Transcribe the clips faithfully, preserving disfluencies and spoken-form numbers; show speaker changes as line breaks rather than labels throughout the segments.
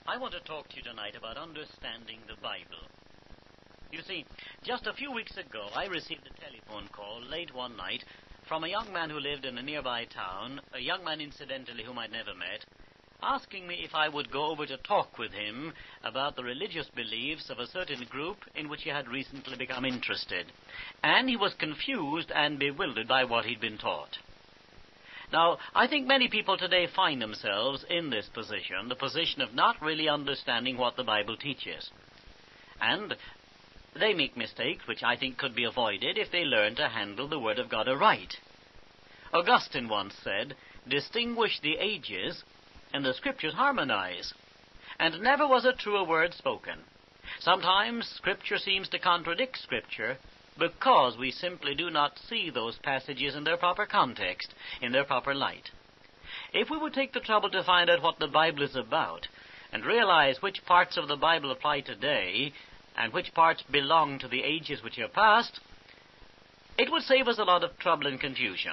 I want to talk to you tonight about understanding the Bible. You see, just a few weeks ago, I received a telephone call late one night from a young man who lived in a nearby town, a young man, incidentally, whom I'd never met, asking me if I would go over to talk with him about the religious beliefs of a certain group in which he had recently become interested. And he was confused and bewildered by what he'd been taught. Now, I think many people today find themselves in this position, the position of not really understanding what the Bible teaches. And they make mistakes which I think could be avoided if they learn to handle the Word of God aright. Augustine once said, "Distinguish the ages, and the Scriptures harmonize." And never was a truer word spoken. Sometimes Scripture seems to contradict Scripture because we simply do not see those passages in their proper context, in their proper light. If we would take the trouble to find out what the Bible is about, and realize which parts of the Bible apply today, and which parts belong to the ages which are past, it would save us a lot of trouble and confusion.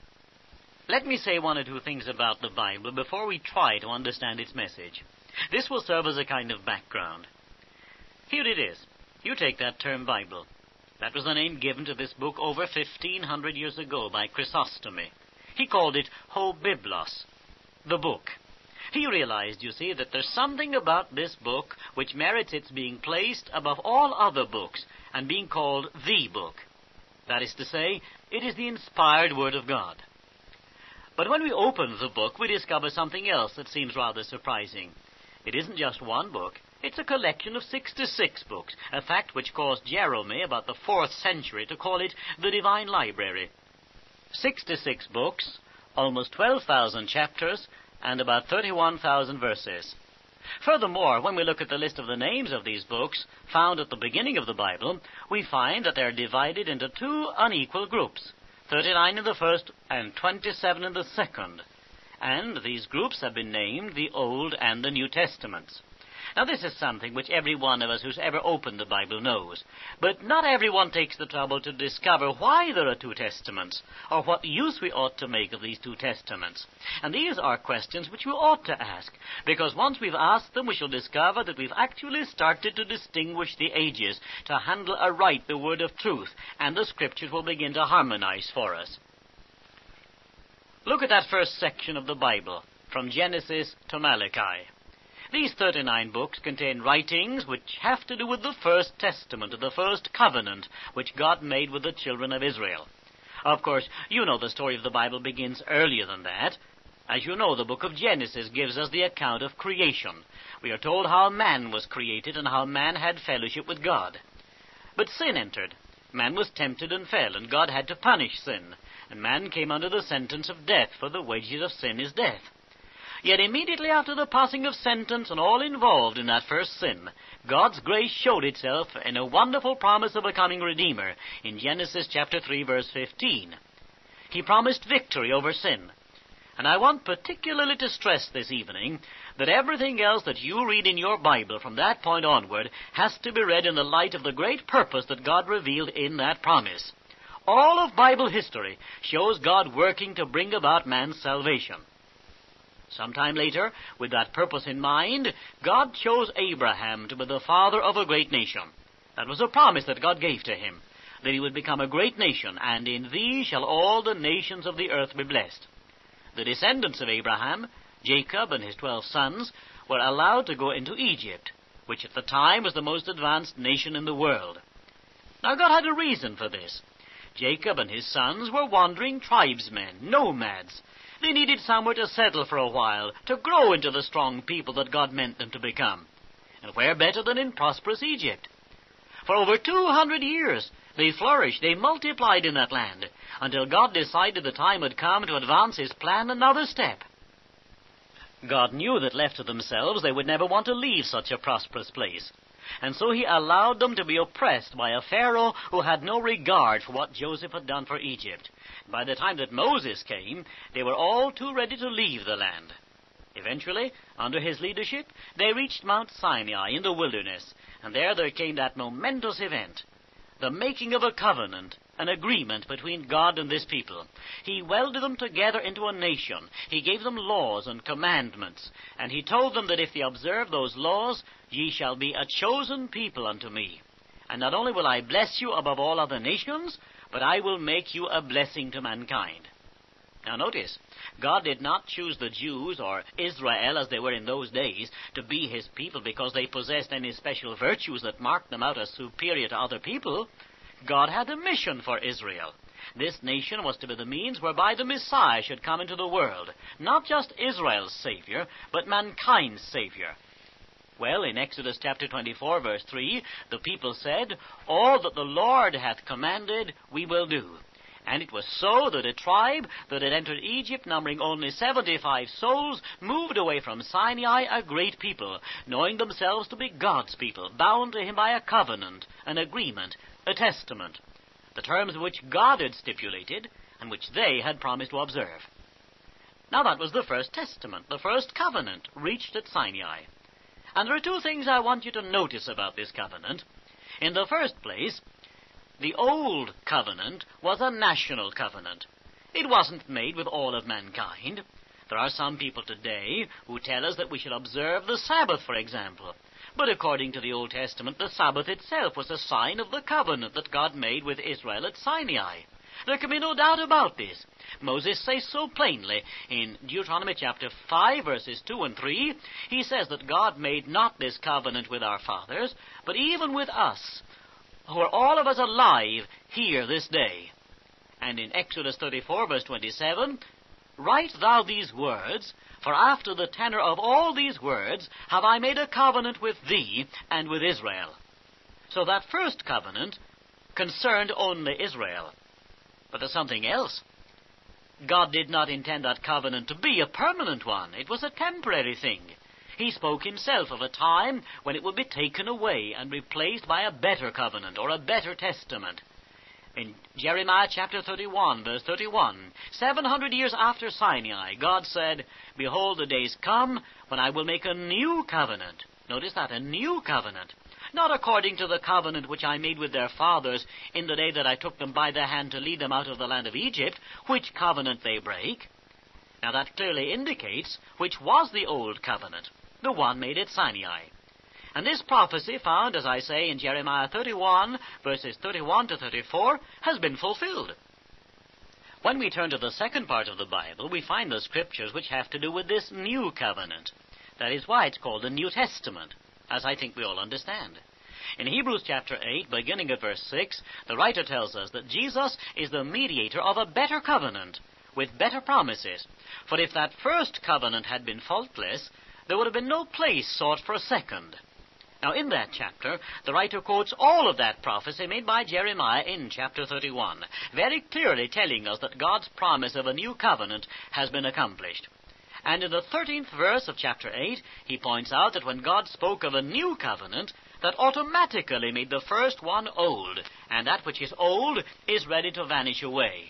Let me say one or two things about the Bible before we try to understand its message. This will serve as a kind of background. Here it is. You take that term Bible. That was the name given to this book over fifteen hundred years ago by Chrysostom. He called it Ho Biblos, the book. He realized, you see, that there's something about this book which merits its being placed above all other books and being called the book. That is to say, it is the inspired Word of God. But when we open the book, we discover something else that seems rather surprising. It isn't just one book. It's a collection of sixty-six books, a fact which caused Jerome, about the fourth century, to call it the Divine Library. sixty-six books, almost twelve thousand chapters, and about thirty-one thousand verses. Furthermore, when we look at the list of the names of these books, found at the beginning of the Bible, we find that they are divided into two unequal groups, thirty-nine in the first and twenty-seven in the second. And these groups have been named the Old and the New Testaments. Now, this is something which every one of us who's ever opened the Bible knows. But not everyone takes the trouble to discover why there are two testaments, or what use we ought to make of these two testaments. And these are questions which we ought to ask, because once we've asked them, we shall discover that we've actually started to distinguish the ages, to handle aright the word of truth, and the Scriptures will begin to harmonize for us. Look at that first section of the Bible, from Genesis to Malachi. These thirty-nine books contain writings which have to do with the First Testament, the first covenant which God made with the children of Israel. Of course, you know the story of the Bible begins earlier than that. As you know, the book of Genesis gives us the account of creation. We are told how man was created and how man had fellowship with God. But sin entered. Man was tempted and fell, and God had to punish sin. And man came under the sentence of death, for the wages of sin is death. Yet immediately after the passing of sentence and all involved in that first sin, God's grace showed itself in a wonderful promise of a coming Redeemer in Genesis chapter three, verse fifteen. He promised victory over sin. And I want particularly to stress this evening that everything else that you read in your Bible from that point onward has to be read in the light of the great purpose that God revealed in that promise. All of Bible history shows God working to bring about man's salvation. Sometime later, with that purpose in mind, God chose Abraham to be the father of a great nation. That was a promise that God gave to him, that he would become a great nation, and in thee shall all the nations of the earth be blessed. The descendants of Abraham, Jacob and his twelve sons, were allowed to go into Egypt, which at the time was the most advanced nation in the world. Now God had a reason for this. Jacob and his sons were wandering tribesmen, nomads. They needed somewhere to settle for a while, to grow into the strong people that God meant them to become. And where better than in prosperous Egypt? For over two hundred years, they flourished, they multiplied in that land, until God decided the time had come to advance His plan another step. God knew that left to themselves, they would never want to leave such a prosperous place. And so He allowed them to be oppressed by a Pharaoh who had no regard for what Joseph had done for Egypt. By the time that Moses came, they were all too ready to leave the land. Eventually, under his leadership, they reached Mount Sinai in the wilderness, and there there came that momentous event, the making of a covenant, an agreement between God and this people. He welded them together into a nation. He gave them laws and commandments, and he told them that if they observe those laws, ye shall be a chosen people unto me. And not only will I bless you above all other nations, but I will make you a blessing to mankind. Now notice, God did not choose the Jews, or Israel as they were in those days, to be his people because they possessed any special virtues that marked them out as superior to other people. God had a mission for Israel. This nation was to be the means whereby the Messiah should come into the world, not just Israel's Savior, but mankind's Savior. Well, in Exodus chapter twenty-four, verse three, the people said, all that the Lord hath commanded we will do. And it was so that a tribe that had entered Egypt, numbering only seventy-five souls, moved away from Sinai a great people, knowing themselves to be God's people, bound to him by a covenant, an agreement, a testament, the terms of which God had stipulated, and which they had promised to observe. Now that was the first testament, the first covenant, reached at Sinai. And there are two things I want you to notice about this covenant. In the first place, the old covenant was a national covenant. It wasn't made with all of mankind. There are some people today who tell us that we should observe the Sabbath, for example. But according to the Old Testament, the Sabbath itself was a sign of the covenant that God made with Israel at Sinai. There can be no doubt about this. Moses says so plainly in Deuteronomy chapter five, verses two and three. He says that God made not this covenant with our fathers, but even with us, who are all of us alive here this day. And in Exodus thirty-four, verse twenty-seven, write thou these words, for after the tenor of all these words have I made a covenant with thee and with Israel. So that first covenant concerned only Israel. But there's something else. God did not intend that covenant to be a permanent one. It was a temporary thing. He spoke himself of a time when it would be taken away and replaced by a better covenant or a better testament. In Jeremiah chapter thirty-one, verse thirty-one, seven hundred years after Sinai, God said, behold, the days come when I will make a new covenant. Notice that, a new covenant. Not according to the covenant which I made with their fathers in the day that I took them by the hand to lead them out of the land of Egypt, which covenant they break. Now that clearly indicates which was the old covenant, the one made at Sinai. And this prophecy found, as I say, in Jeremiah thirty-one, verses thirty-one to thirty-four, has been fulfilled. When we turn to the second part of the Bible, we find the scriptures which have to do with this new covenant. That is why it's called the New Testament, as I think we all understand. In Hebrews chapter eight, beginning at verse six, the writer tells us that Jesus is the mediator of a better covenant, with better promises. For if that first covenant had been faultless, there would have been no place sought for a second. Now, in that chapter, the writer quotes all of that prophecy made by Jeremiah in chapter thirty-one, very clearly telling us that God's promise of a new covenant has been accomplished. And in the thirteenth verse of chapter eight, he points out that when God spoke of a new covenant, that automatically made the first one old, and that which is old is ready to vanish away.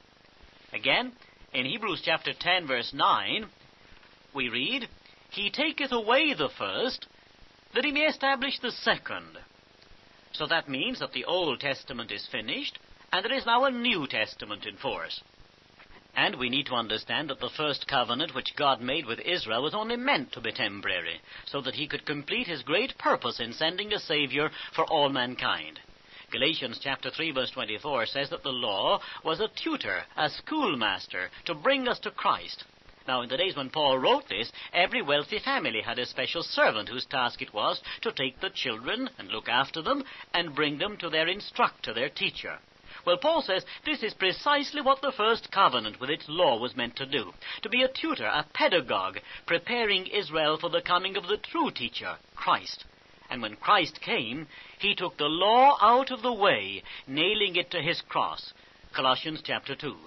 Again, in Hebrews chapter ten, verse nine, we read, he taketh away the first, that he may establish the second. So that means that the Old Testament is finished, and there is now a New Testament in force. And we need to understand that the first covenant which God made with Israel was only meant to be temporary, so that he could complete his great purpose in sending a Savior for all mankind. Galatians chapter three, verse twenty-four says that the law was a tutor, a schoolmaster, to bring us to Christ. Now, in the days when Paul wrote this, every wealthy family had a special servant whose task it was to take the children and look after them and bring them to their instructor, their teacher. Well, Paul says this is precisely what the first covenant with its law was meant to do, to be a tutor, a pedagogue, preparing Israel for the coming of the true teacher, Christ. And when Christ came, he took the law out of the way, nailing it to his cross. Colossians chapter two.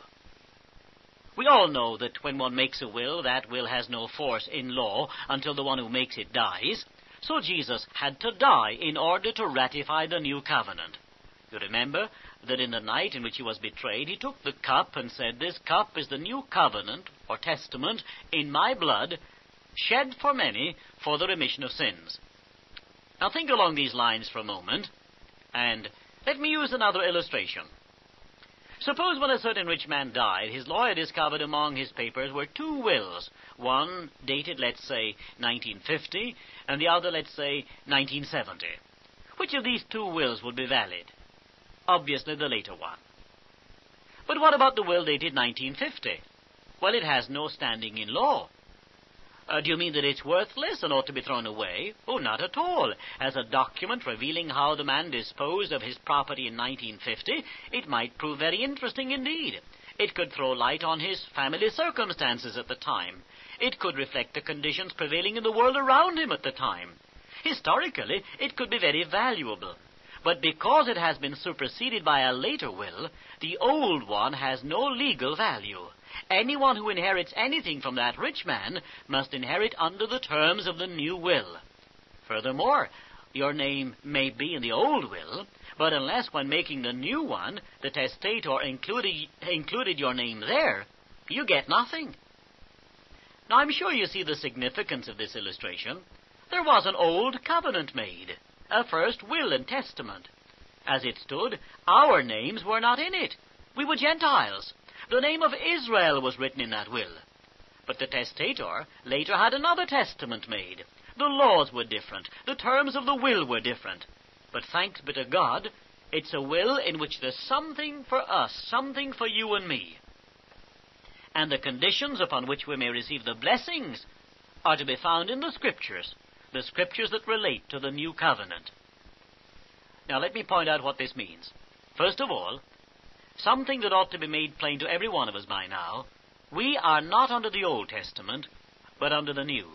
We all know that when one makes a will, that will has no force in law until the one who makes it dies. So Jesus had to die in order to ratify the new covenant. You remember that in the night in which he was betrayed, he took the cup and said, this cup is the new covenant, or testament, in my blood, shed for many for the remission of sins. Now think along these lines for a moment, and let me use another illustration. Suppose when a certain rich man died, his lawyer discovered among his papers were two wills, one dated, let's say, nineteen fifty, and the other, let's say, nineteen seventy. Which of these two wills would be valid? Obviously the later one. But what about the will dated nineteen fifty? Well, it has no standing in law. Uh, do you mean that it's worthless and ought to be thrown away? Oh, not at all. As a document revealing how the man disposed of his property in nineteen fifty, it might prove very interesting indeed. It could throw light on his family circumstances at the time. It could reflect the conditions prevailing in the world around him at the time. Historically, it could be very valuable. But because it has been superseded by a later will, the old one has no legal value. Anyone who inherits anything from that rich man must inherit under the terms of the new will. Furthermore, your name may be in the old will, but unless when making the new one, the testator included, included your name there, you get nothing. Now, I'm sure you see the significance of this illustration. There was an old covenant made, a first will and testament. As it stood, our names were not in it. We were Gentiles. The name of Israel was written in that will. But the testator later had another testament made. The laws were different. The terms of the will were different. But thanks be to God, it's a will in which there's something for us, something for you and me. And the conditions upon which we may receive the blessings are to be found in the Scriptures, the Scriptures that relate to the new covenant. Now let me point out what this means. First of all, something that ought to be made plain to every one of us by now, we are not under the Old Testament, but under the New.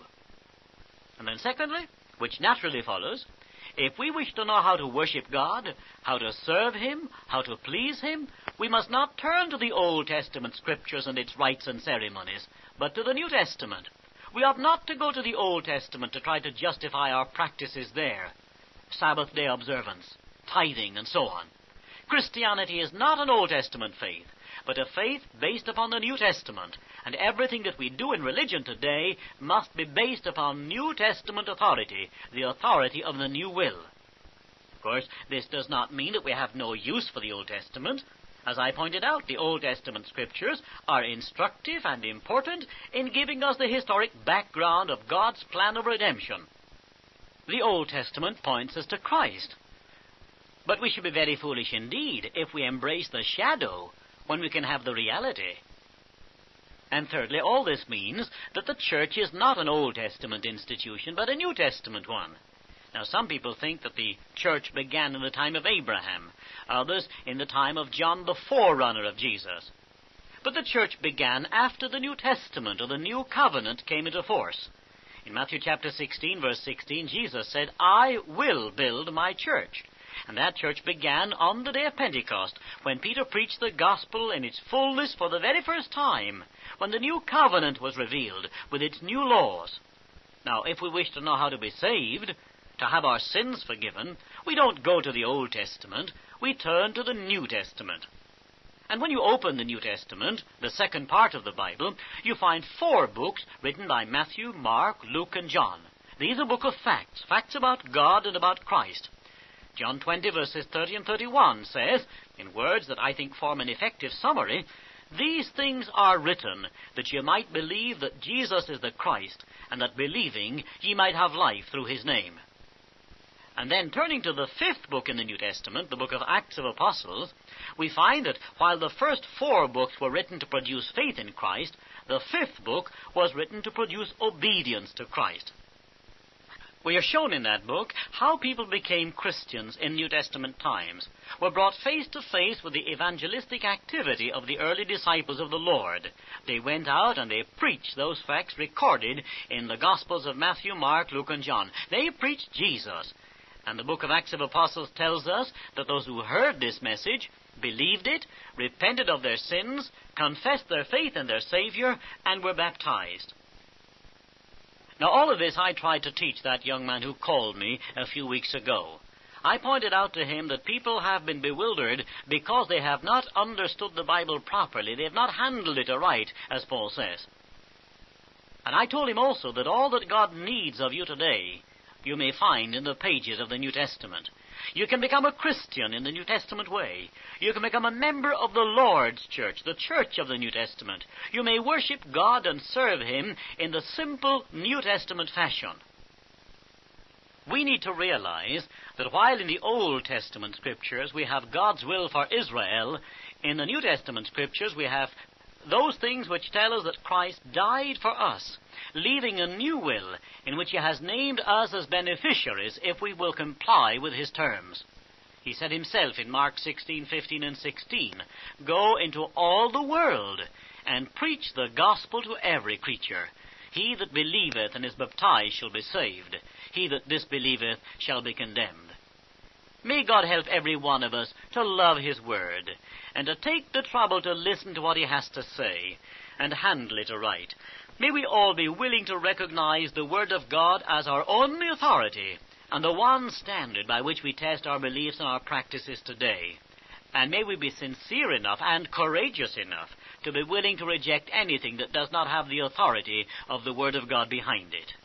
And then secondly, which naturally follows, if we wish to know how to worship God, how to serve Him, how to please Him, we must not turn to the Old Testament Scriptures and its rites and ceremonies, but to the New Testament. We ought not to go to the Old Testament to try to justify our practices there, Sabbath day observance, tithing, and so on. Christianity is not an Old Testament faith, but a faith based upon the New Testament, and everything that we do in religion today must be based upon New Testament authority, the authority of the new will. Of course, this does not mean that we have no use for the Old Testament. As I pointed out, the Old Testament Scriptures are instructive and important in giving us the historic background of God's plan of redemption. The Old Testament points us to Christ. But we should be very foolish indeed if we embrace the shadow when we can have the reality. And thirdly, all this means that the church is not an Old Testament institution, but a New Testament one. Now, some people think that the church began in the time of Abraham, others in the time of John, the forerunner of Jesus. But the church began after the New Testament, or the New Covenant, came into force. In Matthew chapter sixteen, verse sixteen, Jesus said, "I will build my church." And that church began on the day of Pentecost, when Peter preached the gospel in its fullness for the very first time, when the new covenant was revealed with its new laws. Now, if we wish to know how to be saved, to have our sins forgiven, we don't go to the Old Testament, we turn to the New Testament. And when you open the New Testament, the second part of the Bible, you find four books written by Matthew, Mark, Luke, and John. These are books of facts, facts about God and about Christ. John twenty, verses thirty and thirty-one says, in words that I think form an effective summary, "These things are written, that ye might believe that Jesus is the Christ, and that believing ye might have life through his name." And then turning to the fifth book in the New Testament, the book of Acts of Apostles, we find that while the first four books were written to produce faith in Christ, the fifth book was written to produce obedience to Christ. We are shown in that book how people became Christians in New Testament times, were brought face to face with the evangelistic activity of the early disciples of the Lord. They went out and they preached those facts recorded in the Gospels of Matthew, Mark, Luke, and John. They preached Jesus. And the book of Acts of Apostles tells us that those who heard this message, believed it, repented of their sins, confessed their faith in their Savior, and were baptized. Now, all of this I tried to teach that young man who called me a few weeks ago. I pointed out to him that people have been bewildered because they have not understood the Bible properly. They have not handled it aright, as Paul says. And I told him also that all that God needs of you today, you may find in the pages of the New Testament. You can become a Christian in the New Testament way. You can become a member of the Lord's church, the church of the New Testament. You may worship God and serve Him in the simple New Testament fashion. We need to realize that while in the Old Testament Scriptures we have God's will for Israel, in the New Testament Scriptures we have those things which tell us that Christ died for us, leaving a new will in which He has named us as beneficiaries if we will comply with His terms. He said Himself in Mark sixteen, fifteen and sixteen, "Go into all the world and preach the gospel to every creature. He that believeth and is baptized shall be saved. He that disbelieveth shall be condemned." May God help every one of us to love His Word, and to take the trouble to listen to what He has to say, and handle it aright. May we all be willing to recognize the Word of God as our only authority, and the one standard by which we test our beliefs and our practices today. And may we be sincere enough and courageous enough to be willing to reject anything that does not have the authority of the Word of God behind it.